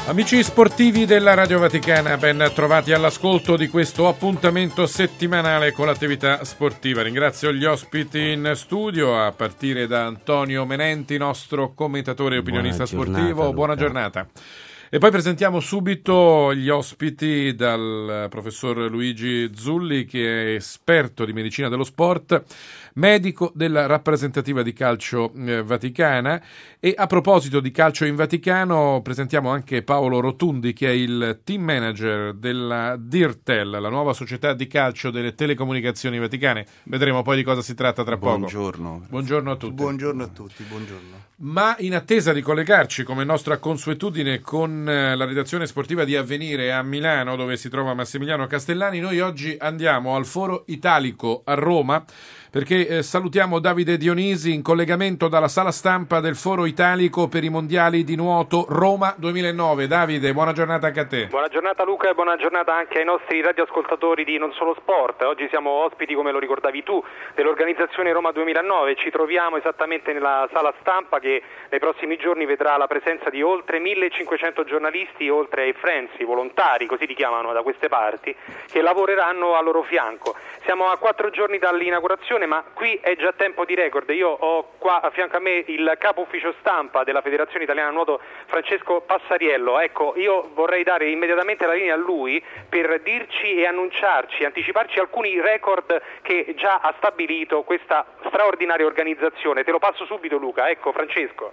Amici sportivi della Radio Vaticana, ben trovati all'ascolto di questo appuntamento settimanale con l'attività sportiva. Ringrazio gli ospiti in studio, a partire da Antonio Menenti, nostro commentatore e opinionista sportivo. Buona giornata. E poi presentiamo subito gli ospiti dal professor Luigi Zulli, che è esperto di medicina dello sport, medico della rappresentativa di calcio vaticana. E a proposito di calcio in Vaticano presentiamo anche Paolo Rotundi, che è il team manager della Dirtel, la nuova società di calcio delle telecomunicazioni vaticane. Vedremo poi di cosa si tratta tra poco. Buongiorno a tutti. Buongiorno a tutti, buongiorno. Ma in attesa di collegarci, come nostra consuetudine, con la redazione sportiva di Avvenire a Milano, dove si trova Massimiliano Castellani, noi oggi andiamo al Foro Italico a Roma, perché salutiamo Davide Dionisi in collegamento dalla sala stampa del Foro Italico per i mondiali di nuoto Roma 2009. Davide, buona giornata anche a te. Buona giornata Luca e buona giornata anche ai nostri radioascoltatori di Non Solo Sport. Oggi siamo ospiti, come lo ricordavi tu, dell'organizzazione Roma 2009. Ci troviamo esattamente nella sala stampa che nei prossimi giorni vedrà la presenza di oltre 1500 giornalisti, oltre ai friends, i volontari, così li chiamano da queste parti, che lavoreranno a loro fianco. Siamo a 4 giorni dall'inaugurazione, ma qui è già tempo di record. Io ho qua a fianco a me il capo ufficio stampa della Federazione Italiana Nuoto, Francesco Passariello. Ecco, io vorrei dare immediatamente la linea a lui per dirci e anticiparci alcuni record che già ha stabilito questa straordinaria organizzazione. Te lo passo subito, Luca. Ecco, Francesco.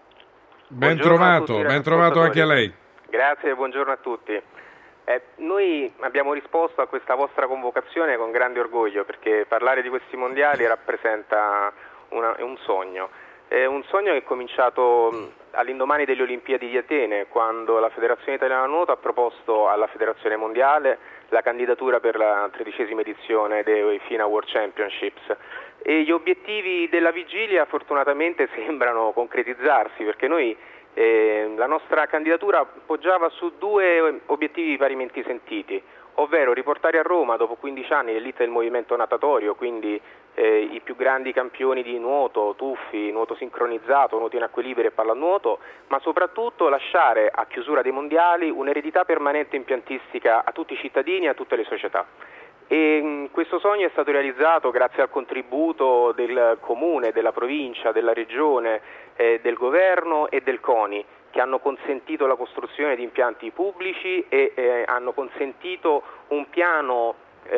Ben trovato anche a lei. Grazie e buongiorno a tutti. Noi abbiamo risposto a questa vostra convocazione con grande orgoglio, perché parlare di questi mondiali rappresenta un sogno. È un sogno che è cominciato all'indomani delle Olimpiadi di Atene, quando la Federazione Italiana Nuoto ha proposto alla Federazione Mondiale la candidatura per la 13ª edizione dei FINA World Championships. E gli obiettivi della vigilia fortunatamente sembrano concretizzarsi, perché noi la nostra candidatura poggiava su 2 obiettivi parimenti sentiti, ovvero riportare a Roma dopo 15 anni l'elite del movimento natatorio, quindi i più grandi campioni di nuoto, tuffi, nuoto sincronizzato, nuoto in acque libere e pallanuoto, ma soprattutto lasciare a chiusura dei mondiali un'eredità permanente impiantistica a tutti i cittadini e a tutte le società. E questo sogno è stato realizzato grazie al contributo del Comune, della provincia, della Regione, del Governo e del CONI, che hanno consentito la costruzione di impianti pubblici e hanno consentito un piano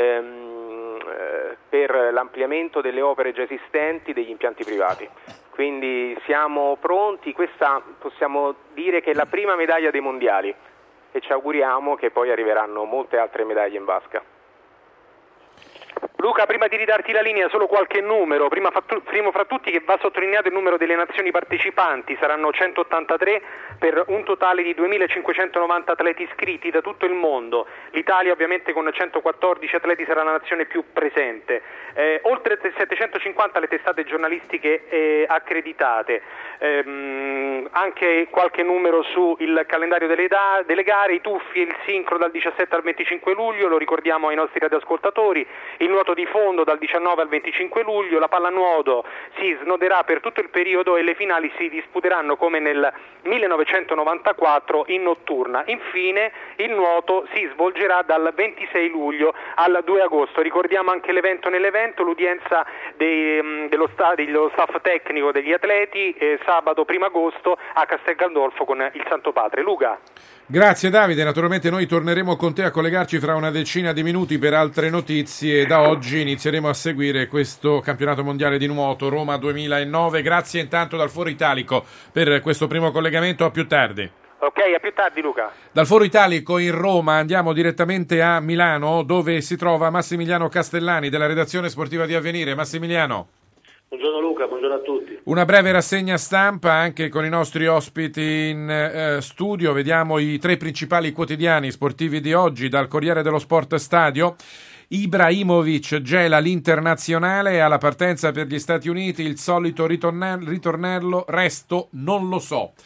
per l'ampliamento delle opere già esistenti degli impianti privati. Quindi siamo pronti, questa possiamo dire che è la prima medaglia dei mondiali e ci auguriamo che poi arriveranno molte altre medaglie in vasca. Luca, prima di ridarti la linea, solo qualche numero. Primo fra tutti che va sottolineato il numero delle nazioni partecipanti, saranno 183 per un totale di 2.590 atleti iscritti da tutto il mondo. L'Italia ovviamente con 114 atleti sarà la nazione più presente. Oltre 750 le testate giornalistiche accreditate. Anche qualche numero sul calendario delle gare, i tuffi e il sincro dal 17 al 25 luglio, lo ricordiamo ai nostri radioascoltatori, il nuoto di fondo dal 19 al 25 luglio, la pallanuoto si snoderà per tutto il periodo e le finali si disputeranno come nel 1994 in notturna. Infine il nuoto si svolgerà dal 26 luglio al 2 agosto. Ricordiamo anche l'evento nell'evento, l'udienza dello staff tecnico degli atleti sabato 1 agosto a Castel Gandolfo con il Santo Padre. Luca. Grazie Davide, naturalmente noi torneremo con te a collegarci fra una decina di minuti per altre notizie. Da oggi inizieremo a seguire questo campionato mondiale di nuoto Roma 2009. Grazie intanto dal Foro Italico per questo primo collegamento, a più tardi. Ok, a più tardi Luca. Dal Foro Italico in Roma andiamo direttamente a Milano, dove si trova Massimiliano Castellani della redazione sportiva di Avvenire. Massimiliano. Buongiorno Luca, buongiorno a tutti. Una breve rassegna stampa anche con i nostri ospiti in studio. Vediamo i 3 principali quotidiani sportivi di oggi. Dal Corriere dello Sport Stadio: Ibrahimovic gela l'internazionale, alla partenza per gli Stati Uniti il solito ritornello, resto non lo so.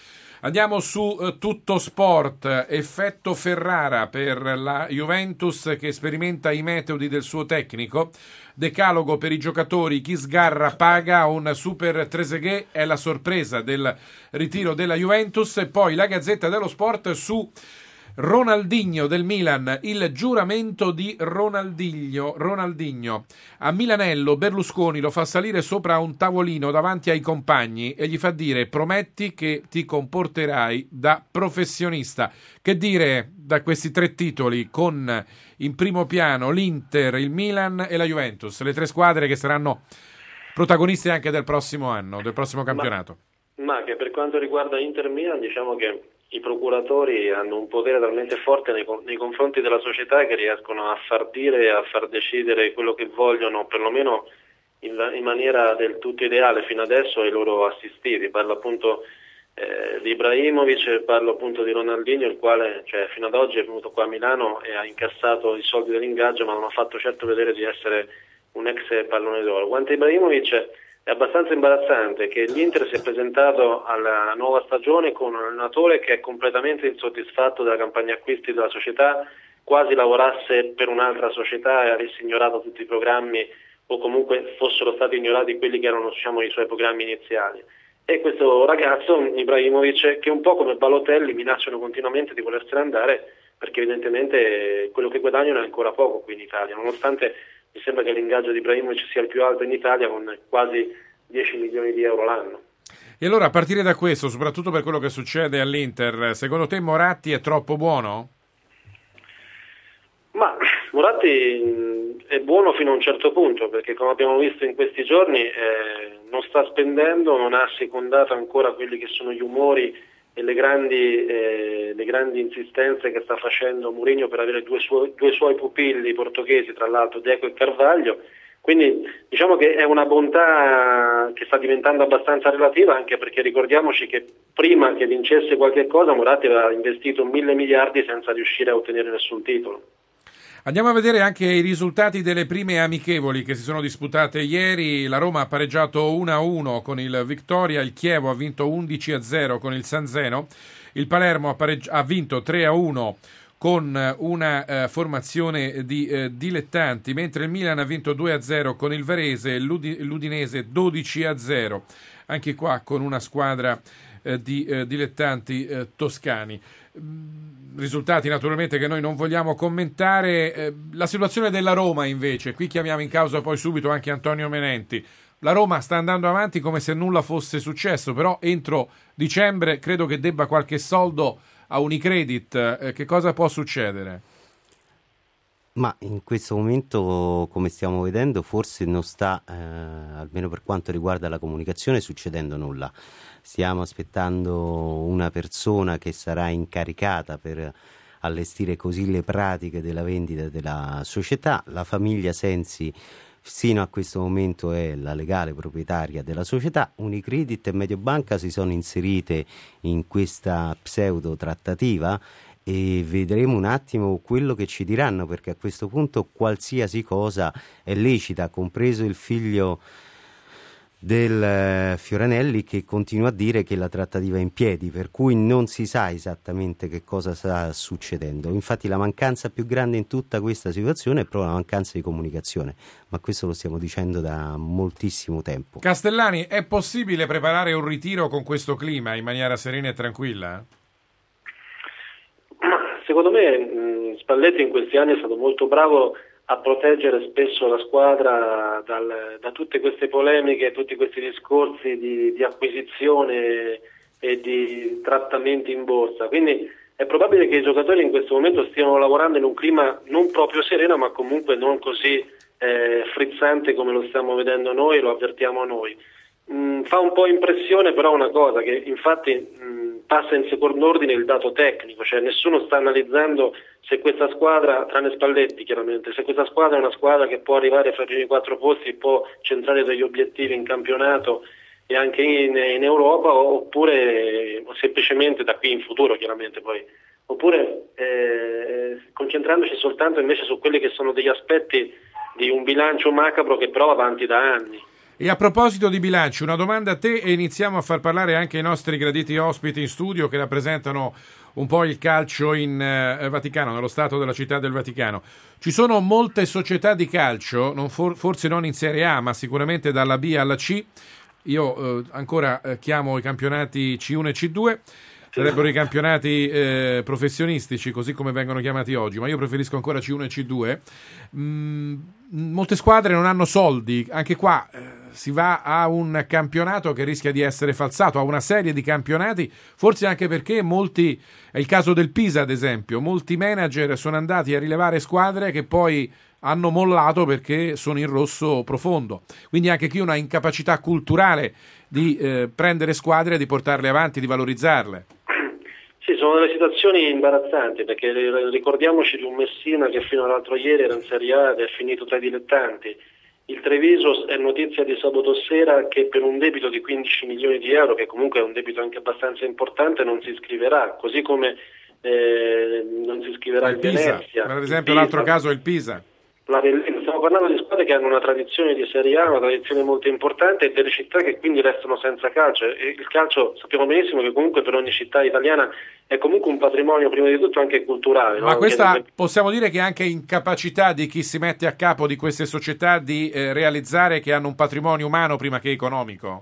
Andiamo su Tutto Sport, effetto Ferrara per la Juventus che sperimenta i metodi del suo tecnico, decalogo per i giocatori, chi sgarra paga, un super Trezeguet è la sorpresa del ritiro della Juventus, e poi la Gazzetta dello Sport su Ronaldinho del Milan, il giuramento di Ronaldinho. A Milanello Berlusconi lo fa salire sopra un tavolino davanti ai compagni e gli fa dire: prometti che ti comporterai da professionista. Che dire da questi tre titoli con in primo piano l'Inter, il Milan e la Juventus, le tre squadre che saranno protagoniste anche del prossimo anno, del prossimo campionato? Ma che per quanto riguarda Inter Milan, diciamo che i procuratori hanno un potere talmente forte nei confronti della società che riescono a far dire e a far decidere quello che vogliono, perlomeno in maniera del tutto ideale fino adesso, ai loro assistiti. Parlo appunto di Ibrahimovic, parlo appunto di Ronaldinho, il quale fino ad oggi è venuto qua a Milano e ha incassato i soldi dell'ingaggio, ma non ha fatto certo vedere di essere un ex pallone d'oro. Quanto a Ibrahimovic, è abbastanza imbarazzante che l'Inter si è presentato alla nuova stagione con un allenatore che è completamente insoddisfatto della campagna acquisti della società, quasi lavorasse per un'altra società e avesse ignorato tutti i programmi, o comunque fossero stati ignorati quelli che erano i suoi programmi iniziali. E questo ragazzo, Ibrahimovic, che un po' come Balotelli minacciano continuamente di volersene andare, perché evidentemente quello che guadagnano è ancora poco qui in Italia, nonostante mi sembra che l'ingaggio di Ibrahimovic sia il più alto in Italia, con quasi 10 milioni di euro l'anno. E allora, a partire da questo, soprattutto per quello che succede all'Inter, secondo te Moratti è troppo buono? Ma Moratti è buono fino a un certo punto, perché come abbiamo visto in questi giorni non sta spendendo, non ha assecondato ancora quelli che sono gli umori e le grandi insistenze che sta facendo Mourinho per avere due suoi pupilli portoghesi, tra l'altro Deco e Carvalho. Quindi diciamo che è una bontà che sta diventando abbastanza relativa, anche perché ricordiamoci che prima che vincesse qualche cosa Moratti aveva investito 1.000 miliardi senza riuscire a ottenere nessun titolo. Andiamo a vedere anche i risultati delle prime amichevoli che si sono disputate ieri. La Roma ha pareggiato 1-1 con il Victoria, il Chievo ha vinto 11-0 con il San Zeno, il Palermo ha vinto 3-1 con una formazione di dilettanti, mentre il Milan ha vinto 2-0 con il Varese e l'Udinese 12-0, anche qua con una squadra di dilettanti toscani. Risultati naturalmente che noi non vogliamo commentare. La situazione della Roma invece, qui chiamiamo in causa poi subito anche Antonio Menenti. La Roma sta andando avanti come se nulla fosse successo, però entro dicembre credo che debba qualche soldo a Unicredit. Che cosa può succedere? Ma in questo momento, come stiamo vedendo, forse non sta, almeno per quanto riguarda la comunicazione, succedendo nulla. Stiamo aspettando una persona che sarà incaricata per allestire così le pratiche della vendita della società. La famiglia Sensi sino a questo momento è la legale proprietaria della società. Unicredit e Mediobanca si sono inserite in questa pseudo trattativa e vedremo un attimo quello che ci diranno, perché a questo punto qualsiasi cosa è lecita, compreso il figlio del Fioranelli che continua a dire che la trattativa è in piedi, per cui non si sa esattamente che cosa sta succedendo. Infatti la mancanza più grande in tutta questa situazione è proprio la mancanza di comunicazione, ma questo lo stiamo dicendo da moltissimo tempo. Castellani, è possibile preparare un ritiro con questo clima in maniera serena e tranquilla? Secondo me Spalletti in questi anni è stato molto bravo a proteggere spesso la squadra da tutte queste polemiche, tutti questi discorsi di acquisizione e di trattamenti in borsa. Quindi è probabile che i giocatori in questo momento stiano lavorando in un clima non proprio sereno, ma comunque non così frizzante come lo stiamo vedendo noi, lo avvertiamo noi. Fa un po' impressione però una cosa, che infatti passa in secondo ordine il dato tecnico, cioè nessuno sta analizzando se questa squadra, tranne Spalletti chiaramente, se questa squadra è una squadra che può arrivare fra i primi 4 posti, può centrare degli obiettivi in campionato e anche in Europa, oppure semplicemente da qui in futuro chiaramente poi, oppure concentrandoci soltanto invece su quelli che sono degli aspetti di un bilancio macabro che però va avanti da anni. E a proposito di bilanci, una domanda a te e iniziamo a far parlare anche i nostri graditi ospiti in studio che rappresentano un po' il calcio in Vaticano, nello Stato della Città del Vaticano. Ci sono molte società di calcio, forse non in Serie A, ma sicuramente dalla B alla C. Io ancora chiamo i campionati C1 e C2, sarebbero i campionati professionistici, così come vengono chiamati oggi, ma io preferisco ancora C1 e C2. Molte squadre non hanno soldi, anche qua si va a un campionato che rischia di essere falsato, a una serie di campionati, forse anche perché molti, è il caso del Pisa ad esempio, molti manager sono andati a rilevare squadre che poi hanno mollato perché sono in rosso profondo, quindi anche qui una incapacità culturale di prendere squadre, di portarle avanti, di valorizzarle. Sì, sono delle situazioni imbarazzanti, perché ricordiamoci di un Messina che fino all'altro ieri era in Serie A ed è finito tra i dilettanti. Il Treviso è notizia di sabato sera che per un debito di 15 milioni di euro, che comunque è un debito anche abbastanza importante, non si iscriverà, così come non si iscriverà il Venezia. Per esempio l'altro caso è il Pisa. Stiamo parlando di squadre che hanno una tradizione di Serie A, una tradizione molto importante, e delle città che quindi restano senza calcio. E il calcio sappiamo benissimo che comunque per ogni città italiana è comunque un patrimonio prima di tutto anche culturale. Ma no? questa possiamo dire che è anche incapacità di chi si mette a capo di queste società di realizzare che hanno un patrimonio umano prima che economico?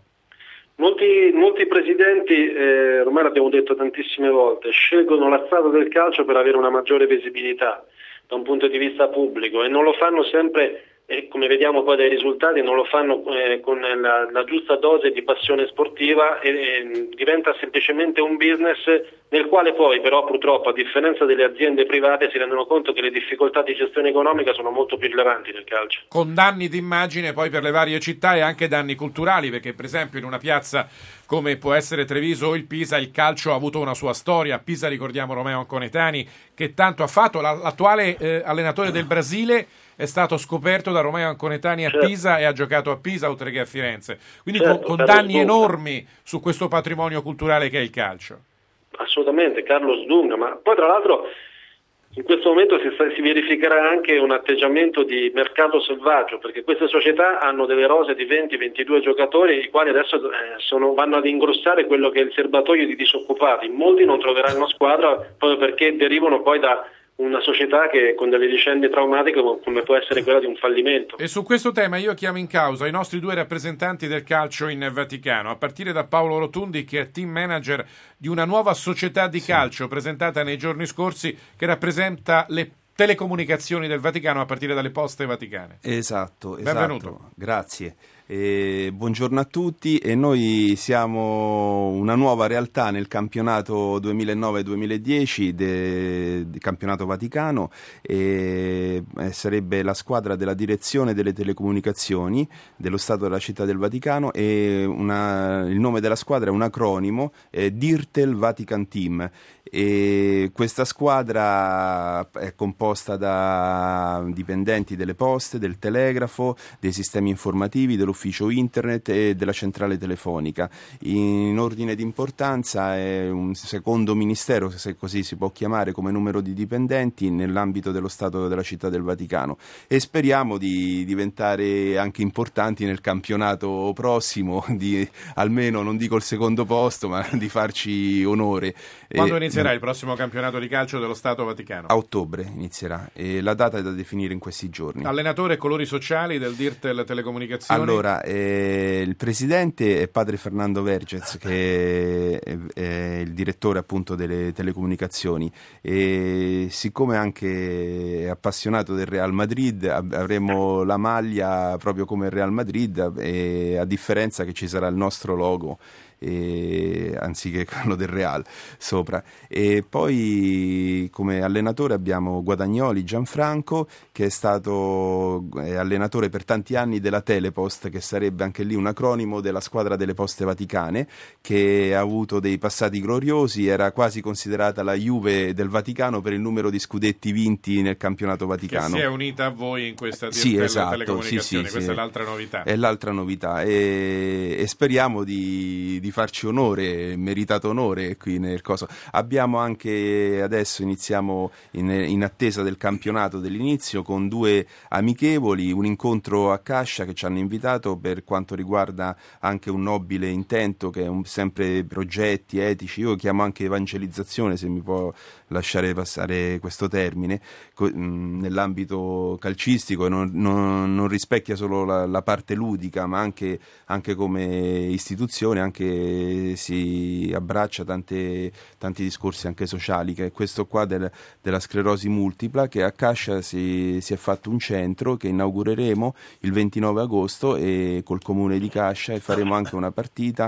Molti presidenti, ormai l'abbiamo detto tantissime volte, scelgono la strada del calcio per avere una maggiore visibilità da un punto di vista pubblico, e non lo fanno sempre, come vediamo poi dai risultati, non lo fanno con la giusta dose di passione sportiva, e diventa semplicemente un business nel quale poi però purtroppo, a differenza delle aziende private, si rendono conto che le difficoltà di gestione economica sono molto più rilevanti nel calcio. Con danni d'immagine poi per le varie città e anche danni culturali, perché per esempio in una piazza come può essere Treviso o il Pisa, il calcio ha avuto una sua storia. A Pisa ricordiamo Romeo Anconetani che tanto ha fatto, l'attuale allenatore del Brasile è stato scoperto da Romeo Anconetani a Pisa e ha giocato a Pisa oltre che a Firenze, quindi con danni enormi su questo patrimonio culturale che è il calcio. Assolutamente, Carlos Dunga, ma poi tra l'altro in questo momento si verificherà anche un atteggiamento di mercato selvaggio, perché queste società hanno delle rose di 20-22 giocatori, i quali adesso vanno ad ingrossare quello che è il serbatoio di disoccupati. Molti non troveranno squadra proprio perché derivano poi da una società che con delle vicende traumatiche come può essere quella di un fallimento. E su questo tema io chiamo in causa i nostri due rappresentanti del calcio in Vaticano, a partire da Paolo Rotundi, che è team manager di una nuova società di calcio presentata nei giorni scorsi, che rappresenta le telecomunicazioni del Vaticano a partire dalle poste vaticane. Esatto. Benvenuto. Grazie. Buongiorno a tutti, e noi siamo una nuova realtà nel campionato 2009-2010 del campionato Vaticano, e sarebbe la squadra della direzione delle telecomunicazioni dello Stato della Città del Vaticano, e il nome della squadra è un acronimo, Dirtel Vatican Team, e questa squadra è composta da dipendenti delle poste, del telegrafo, dei sistemi informativi, dell'ufficio internet e della centrale telefonica. In ordine di importanza è un secondo ministero, se così si può chiamare, come numero di dipendenti nell'ambito dello Stato della Città del Vaticano, e speriamo di diventare anche importanti nel campionato prossimo, di almeno, non dico il secondo posto, ma di farci onore. Quando inizierà il prossimo campionato di calcio dello Stato Vaticano? A ottobre inizierà, e la data è da definire in questi giorni. Allenatore e colori sociali del Dirtel Telecomunicazioni? Allora, il presidente è padre Fernando Vergez, che è il direttore appunto delle telecomunicazioni, e siccome anche è appassionato del Real Madrid, avremo la maglia proprio come il Real Madrid, e a differenza che ci sarà il nostro logo anziché quello del Real sopra. E poi come allenatore abbiamo Guadagnoli Gianfranco, che è stato allenatore per tanti anni della Telepost, che sarebbe anche lì un acronimo della squadra delle poste vaticane, che ha avuto dei passati gloriosi, era quasi considerata la Juve del Vaticano per il numero di scudetti vinti nel campionato vaticano. Che si è unita a voi in questa telecomunicazione, questa è l'altra novità. È l'altra novità, e speriamo di farci onore, meritato onore qui nel coso. Abbiamo anche, adesso iniziamo in attesa del campionato dell'inizio con 2 amichevoli, un incontro a Cascia che ci hanno invitato per quanto riguarda anche un nobile intento che è sempre progetti etici, io chiamo anche evangelizzazione, se mi può lasciare passare questo termine, nell'ambito calcistico, non rispecchia solo la parte ludica, ma anche come istituzione, anche si abbraccia tanti discorsi anche sociali, che è questo qua della sclerosi multipla, che a Cascia si è fatto un centro che inaugureremo il 29 agosto e col comune di Cascia, e faremo anche una partita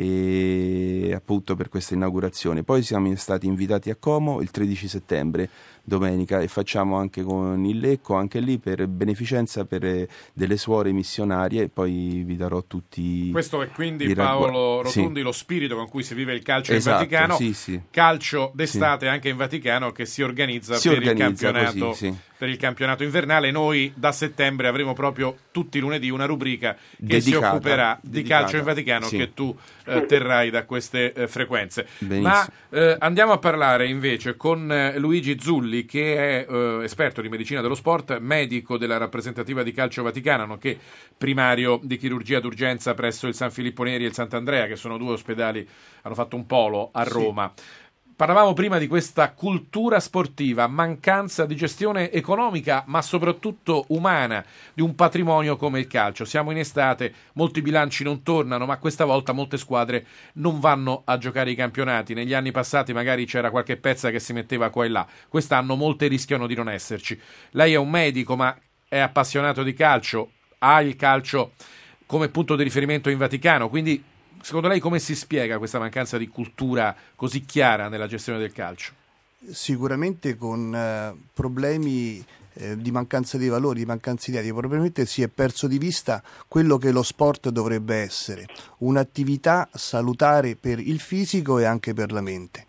appunto per questa inaugurazione. Poi siamo stati invitati a Como il 13 settembre, domenica, e facciamo anche con il Lecco, anche lì per beneficenza per delle suore missionarie. Poi vi darò tutti. Questo è quindi Paolo Rotondi, sì, lo spirito con cui si vive il calcio, esatto, in Vaticano, sì. Calcio d'estate, sì, anche in Vaticano, che si organizza il campionato così, sì, per il campionato invernale. Noi da settembre avremo proprio tutti i lunedì una rubrica che si occuperà di calcio in Vaticano, sì, che tu terrai da queste frequenze. Benissimo. Ma andiamo a parlare invece con Luigi Zulli, che è esperto di medicina dello sport, medico della rappresentativa di calcio vaticana, nonché primario di chirurgia d'urgenza presso il San Filippo Neri e il Sant'Andrea, che sono 2 ospedali, hanno fatto un polo a Roma. Sì. Parlavamo prima di questa cultura sportiva, mancanza di gestione economica, ma soprattutto umana, di un patrimonio come il calcio. Siamo in estate, molti bilanci non tornano, ma questa volta molte squadre non vanno a giocare i campionati. Negli anni passati magari c'era qualche pezza che si metteva qua e là. Quest'anno molte rischiano di non esserci. Lei è un medico, ma è appassionato di calcio, ha il calcio come punto di riferimento in Vaticano, quindi secondo lei come si spiega questa mancanza di cultura così chiara nella gestione del calcio? Sicuramente con problemi di mancanza di valori, di mancanza di idee. Probabilmente si è perso di vista quello che lo sport dovrebbe essere, un'attività salutare per il fisico e anche per la mente.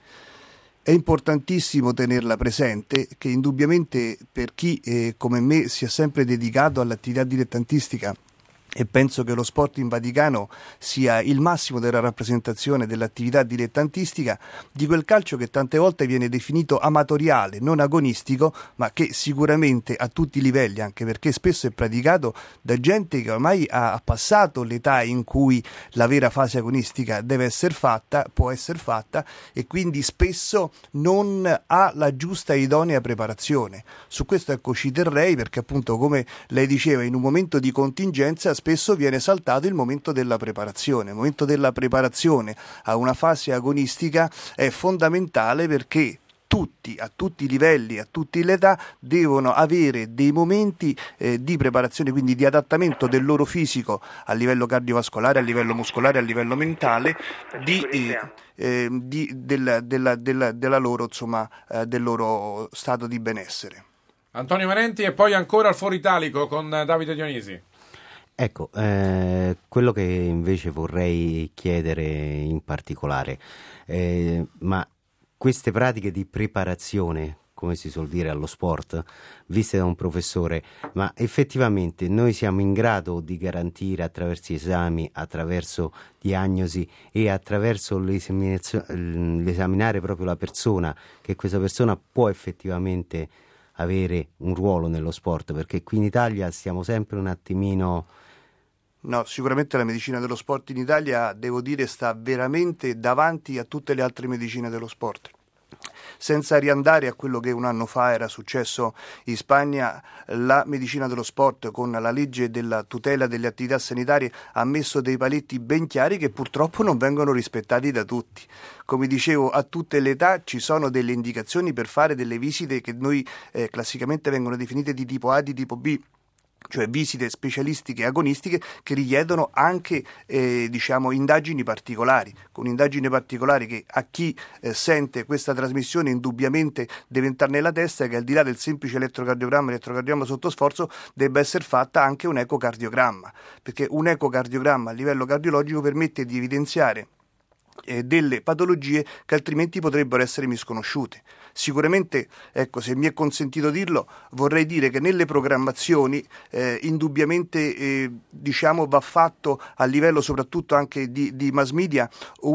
È importantissimo tenerla presente, che indubbiamente per chi come me si è sempre dedicato all'attività dilettantistica, e penso che lo sport in Vaticano sia il massimo della rappresentazione dell'attività dilettantistica, di quel calcio che tante volte viene definito amatoriale, non agonistico, ma che sicuramente a tutti i livelli, anche perché spesso è praticato da gente che ormai ha passato l'età in cui la vera fase agonistica deve essere fatta, può essere fatta, e quindi spesso non ha la giusta e idonea preparazione. Su questo ci terrei, perché appunto, come lei diceva, in un momento di contingenza spesso viene saltato il momento della preparazione. Il momento della preparazione a una fase agonistica è fondamentale, perché tutti, a tutti i livelli, a tutte le età, devono avere dei momenti di preparazione, quindi di adattamento del loro fisico a livello cardiovascolare, a livello muscolare, a livello mentale, della loro, insomma, del loro stato di benessere. Antonio Menenti, e poi ancora al Foro Italico con Davide Dionisi. Ecco, quello che invece vorrei chiedere in particolare, ma queste pratiche di preparazione, come si suol dire allo sport, viste da un professore, ma effettivamente noi siamo in grado di garantire attraverso esami, attraverso diagnosi e attraverso l'esaminare proprio la persona, che questa persona può effettivamente avere un ruolo nello sport? Perché qui in Italia stiamo sempre un attimino... No, sicuramente la medicina dello sport in Italia, devo dire, sta veramente davanti a tutte le altre medicine dello sport. Senza riandare a quello che un anno fa era successo in Spagna, la medicina dello sport, con la legge della tutela delle attività sanitarie, ha messo dei paletti ben chiari che purtroppo non vengono rispettati da tutti. Come dicevo, a tutte le età ci sono delle indicazioni per fare delle visite che noi classicamente vengono definite di tipo A, di tipo B, cioè visite specialistiche e agonistiche, che richiedono anche indagini particolari, con indagini particolari che a chi sente questa trasmissione indubbiamente deve entrare nella testa, che al di là del semplice elettrocardiogramma sotto sforzo debba essere fatta anche un ecocardiogramma, perché un ecocardiogramma a livello cardiologico permette di evidenziare delle patologie che altrimenti potrebbero essere misconosciute. Sicuramente, ecco, se mi è consentito dirlo, vorrei dire che nelle programmazioni indubbiamente va fatto a livello soprattutto anche di mass media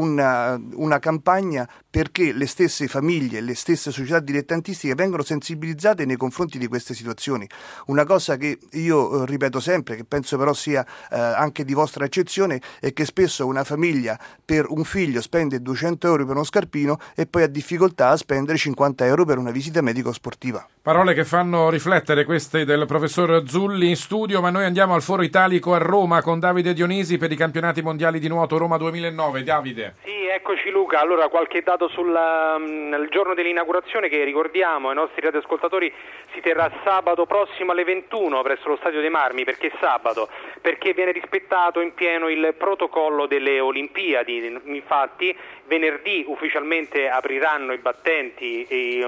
una campagna perché le stesse famiglie, le stesse società dilettantistiche vengano sensibilizzate nei confronti di queste situazioni. Una cosa che io ripeto sempre, che penso però sia anche di vostra accezione, è che spesso una famiglia per un figlio spende 200 euro per uno scarpino e poi ha difficoltà a spendere 50 euro per una visita medico-sportiva. Parole che fanno riflettere, queste del professor Zulli in studio, ma noi andiamo al Foro Italico a Roma con Davide Dionisi per i campionati mondiali di nuoto Roma 2009. Davide. Sì, eccoci Luca. Allora, qualche dato sul giorno dell'inaugurazione che ricordiamo ai nostri radioascoltatori si terrà sabato prossimo alle 21 presso lo Stadio dei Marmi. Perché sabato? Perché viene rispettato in pieno il protocollo delle Olimpiadi. Infatti venerdì ufficialmente apriranno i battenti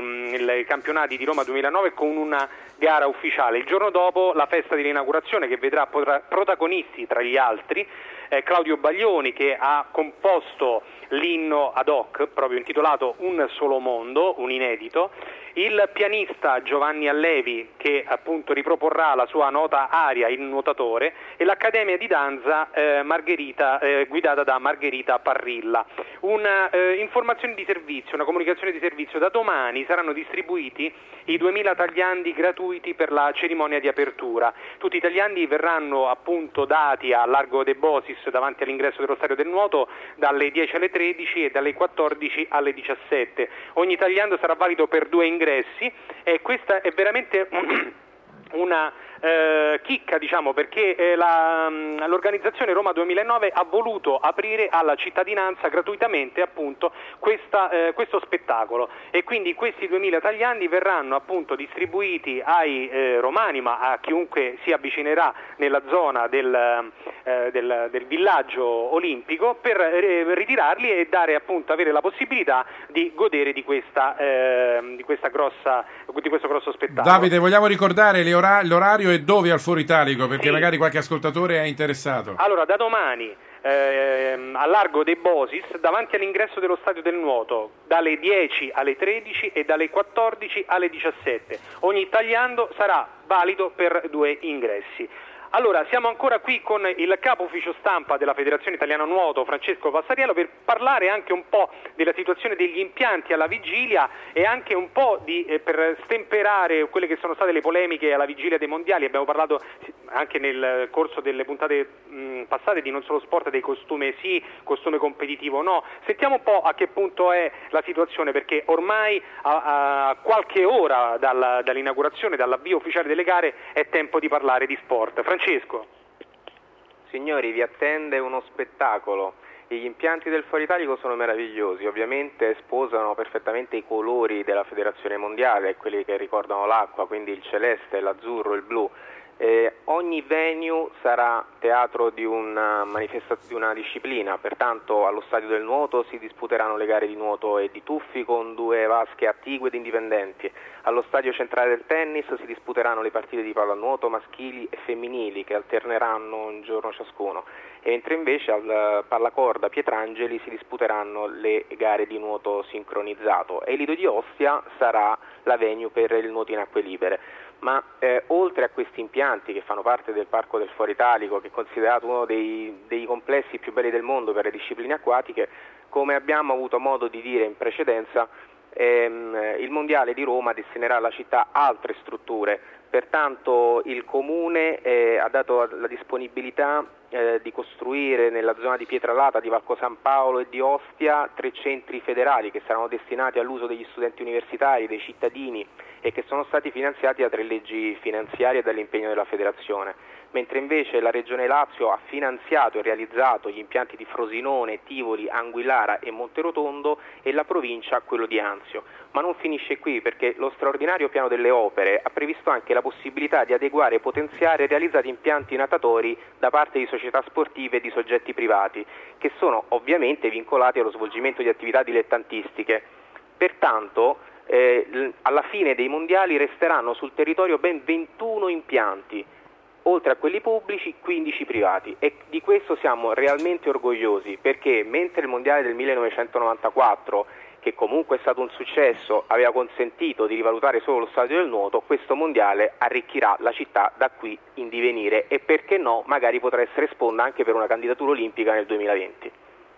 i campionati di Roma 2009 con una gara ufficiale. Il giorno dopo la festa dell'inaugurazione che vedrà protagonisti tra gli altri Claudio Baglioni, che ha composto l'inno ad hoc proprio intitolato Un solo mondo, un inedito, il pianista Giovanni Allevi che appunto riproporrà la sua nota aria Il nuotatore e l'Accademia di danza guidata da Margherita Parrilla. Una informazione di servizio, una comunicazione di servizio: da domani saranno distribuiti i 2000 tagliandi gratuiti per la cerimonia di apertura. Tutti i tagliandi verranno appunto dati a Largo de Bosis davanti all'ingresso dello Stadio del Nuoto dalle 10 alle 13 e dalle 14 alle 17. Ogni tagliando sarà valido per 2 ingressi e questa è veramente una chicca, diciamo, perché l'organizzazione Roma 2009 ha voluto aprire alla cittadinanza gratuitamente appunto questo spettacolo e quindi questi 2000 tagliandi verranno appunto distribuiti ai romani, ma a chiunque si avvicinerà nella zona del villaggio olimpico, per ritirarli e dare appunto avere la possibilità di godere di questo grosso spettacolo. Davide, vogliamo ricordare l'orario e dove al Foro Italico, perché magari qualche ascoltatore è interessato. Allora, da domani a Largo dei Bosis davanti all'ingresso dello Stadio del Nuoto dalle 10 alle 13 e dalle 14 alle 17. Ogni tagliando sarà valido per 2 ingressi. Allora, siamo ancora qui con il capo ufficio stampa della Federazione Italiana Nuoto, Francesco Passariello, per parlare anche un po' della situazione degli impianti alla vigilia e anche un po' per stemperare quelle che sono state le polemiche alla vigilia dei mondiali. Abbiamo parlato anche nel corso delle puntate passate di Non Solo Sport, dei costume sì, costume competitivo no. Sentiamo un po' a che punto è la situazione, perché ormai a qualche ora dall'inaugurazione, dall'avvio ufficiale delle gare, è tempo di parlare di sport. Francesco. Signori, vi attende uno spettacolo. Gli impianti del Foro Italico sono meravigliosi, ovviamente sposano perfettamente i colori della Federazione Mondiale, quelli che ricordano l'acqua, quindi il celeste, l'azzurro, il blu. Ogni venue sarà teatro di una disciplina, pertanto allo Stadio del Nuoto si disputeranno le gare di nuoto e di tuffi con 2 vasche attigue ed indipendenti. Allo Stadio Centrale del Tennis si disputeranno le partite di pallanuoto maschili e femminili che alterneranno un giorno ciascuno, mentre invece al Pallacorda Pietrangeli si disputeranno le gare di nuoto sincronizzato e il Lido di Ostia sarà la venue per il nuoto in acque libere. Ma oltre a questi impianti che fanno parte del Parco del Foro Italico, che è considerato uno dei complessi più belli del mondo per le discipline acquatiche, come abbiamo avuto modo di dire in precedenza, il Mondiale di Roma destinerà alla città altre strutture, pertanto il Comune ha dato la disponibilità di costruire nella zona di Pietralata, di Valco San Paolo e di Ostia 3 centri federali che saranno destinati all'uso degli studenti universitari, dei cittadini e che sono stati finanziati da 3 leggi finanziarie e dall'impegno della Federazione, mentre invece la Regione Lazio ha finanziato e realizzato gli impianti di Frosinone, Tivoli, Anguillara e Monterotondo e la provincia quello di Anzio. Ma non finisce qui, perché lo straordinario piano delle opere ha previsto anche la possibilità di adeguare e potenziare realizzati impianti natatori da parte di società sportive e di soggetti privati, che sono ovviamente vincolati allo svolgimento di attività dilettantistiche. Pertanto alla fine dei mondiali resteranno sul territorio ben 21 impianti. oltre a quelli pubblici 15 privati, e di questo siamo realmente orgogliosi, perché mentre il mondiale del 1994, che comunque è stato un successo, aveva consentito di rivalutare solo lo stadio del nuoto, questo mondiale arricchirà la città da qui in divenire e, perché no, magari potrà essere sponda anche per una candidatura olimpica nel 2020.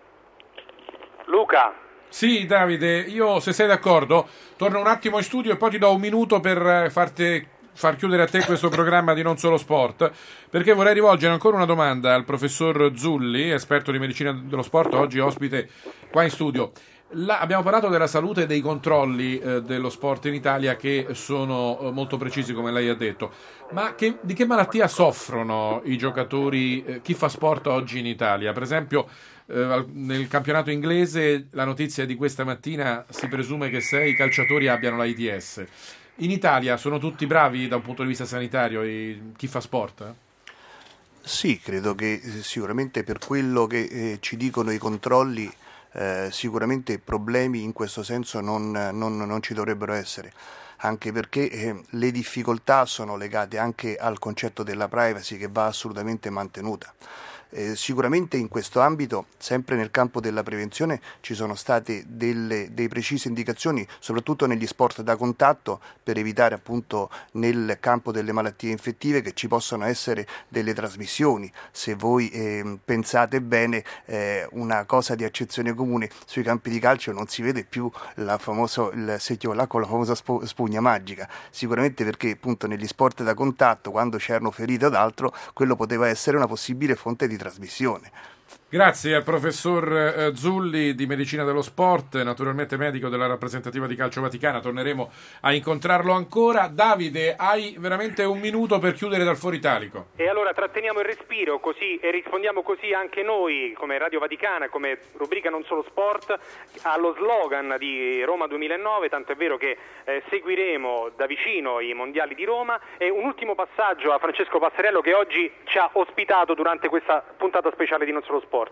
Luca. Sì, Davide, io, se sei d'accordo, torno un attimo in studio e poi ti do un minuto per far chiudere a te questo programma di Non Solo Sport, perché vorrei rivolgere ancora una domanda al professor Zulli, esperto di medicina dello sport, oggi ospite qua in studio. Abbiamo parlato della salute e dei controlli dello sport in Italia, che sono molto precisi, come lei ha detto, ma di che malattia soffrono i giocatori, chi fa sport oggi in Italia? Per esempio, nel campionato inglese la notizia di questa mattina, si presume che 6 calciatori abbiano l'AIDS. In Italia sono tutti bravi da un punto di vista sanitario chi fa sport? Sì, credo che sicuramente per quello che ci dicono i controlli, sicuramente problemi in questo senso non ci dovrebbero essere, anche perché le difficoltà sono legate anche al concetto della privacy, che va assolutamente mantenuta. Sicuramente in questo ambito, sempre nel campo della prevenzione, ci sono state delle precise indicazioni, soprattutto negli sport da contatto, per evitare appunto nel campo delle malattie infettive che ci possano essere delle trasmissioni. Se voi pensate bene, una cosa di accezione comune: sui campi di calcio non si vede più il secchio là con la famosa spugna magica, sicuramente perché appunto negli sport da contatto, quando c'erano ferite od altro, quello poteva essere una possibile fonte di trasmissione. Grazie al professor Zulli di Medicina dello Sport, naturalmente medico della rappresentativa di calcio vaticana. Torneremo a incontrarlo ancora. Davide, hai veramente un minuto per chiudere dal Foro Italico. E allora tratteniamo il respiro così e rispondiamo così anche noi come Radio Vaticana, come rubrica Non Solo Sport, allo slogan di Roma 2009, tanto è vero che seguiremo da vicino i mondiali di Roma. E un ultimo passaggio a Francesco Passarello, che oggi ci ha ospitato durante questa puntata speciale di Non Solo Sport.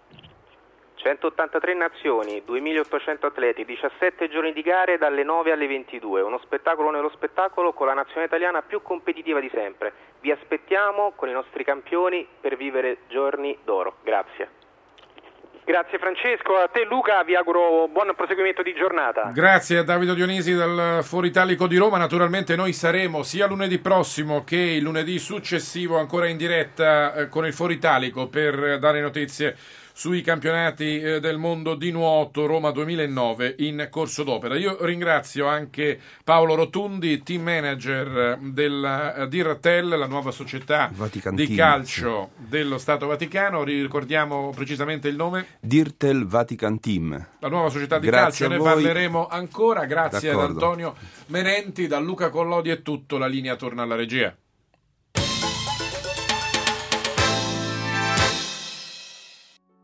183 nazioni, 2.800 atleti, 17 giorni di gare dalle 9 alle 22, uno spettacolo nello spettacolo con la nazione italiana più competitiva di sempre. Vi aspettiamo con i nostri campioni per vivere giorni d'oro. Grazie. Grazie Francesco, a te Luca vi auguro buon proseguimento di giornata. Grazie a Davide Dionisi dal Foro Italico di Roma. Naturalmente noi saremo sia lunedì prossimo che il lunedì successivo ancora in diretta con il Foro Italico per dare notizie sui campionati del mondo di nuoto Roma 2009 in corso d'opera. Io ringrazio anche Paolo Rotundi, team manager della Dirtel, la nuova società di calcio dello Stato Vaticano. Ricordiamo precisamente il nome? Dirtel Vatican Team. La nuova società di calcio, ne parleremo ancora. Grazie ad Antonio Menenti, da Luca Collodi è tutto, la linea torna alla regia.